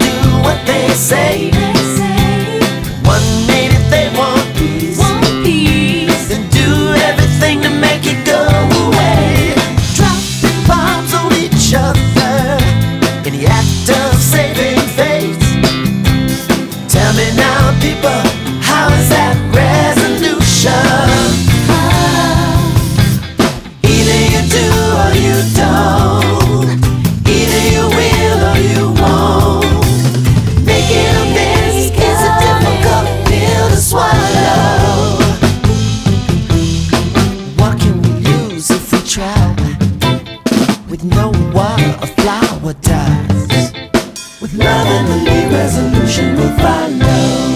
do what they say. One minute they want peace, then do everything to make it go away. Dropping bombs on each other in the act of saving face. Tell me now, people, how is that resolution? Either you do or you don't. Either you will or you won't. Making amends is a difficult pill to swallow. What can we lose if we try? With no water, a flower dies. With love and belief, resolution will follow.